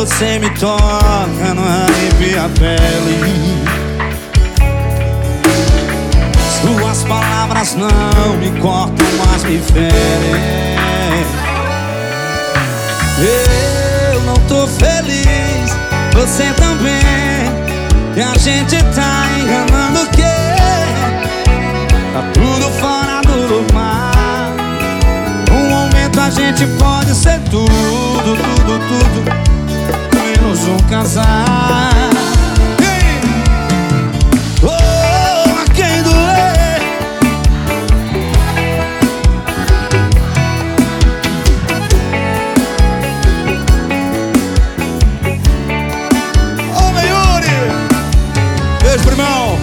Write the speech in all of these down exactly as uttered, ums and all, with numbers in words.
você me toca, não arrepia a pele. Suas palavras não me cortam, mas me ferem. Eu não tô feliz, você também. E a gente tá enganando o quê? Tá tudo fora do normal. Um momento a gente pode ser tudo, tudo, tudo, menos um casal. Oh, a quem doer. Ô, Meiuri, beijo, primão.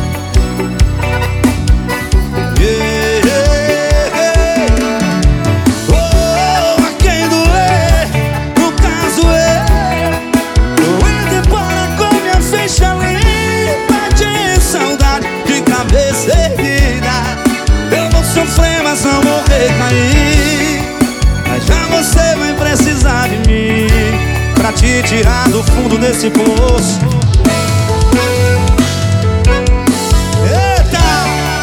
Eu vou sofrer, mas não vou recair. Mas já você vai precisar de mim pra te tirar do fundo desse poço. Eita!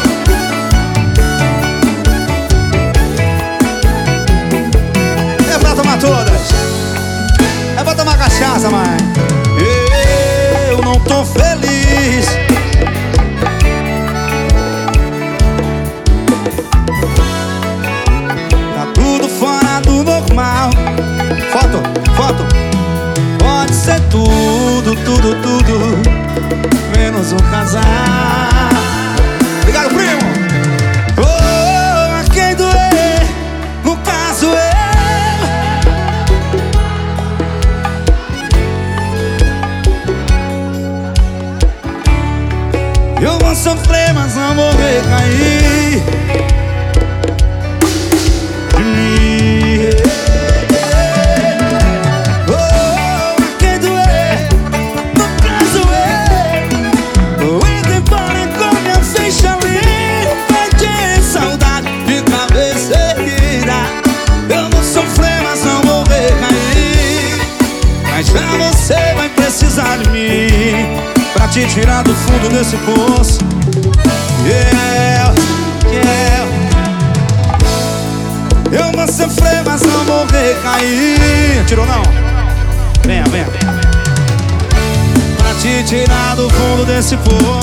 É pra tomar todas. É pra tomar cachaça, mãe. Eu não tô feliz. Foto, foto. Pode ser tudo, tudo, tudo, menos um casal. Obrigado, primo. Oh, a quem doer, no caso eu. Eu vou sofrer, mas não vou recair. Já você vai precisar de mim pra te tirar do fundo desse poço. Yeah, yeah. Eu vou sofrer, mas não vou recair. Tirou não? Venha, venha. Pra te tirar do fundo desse poço.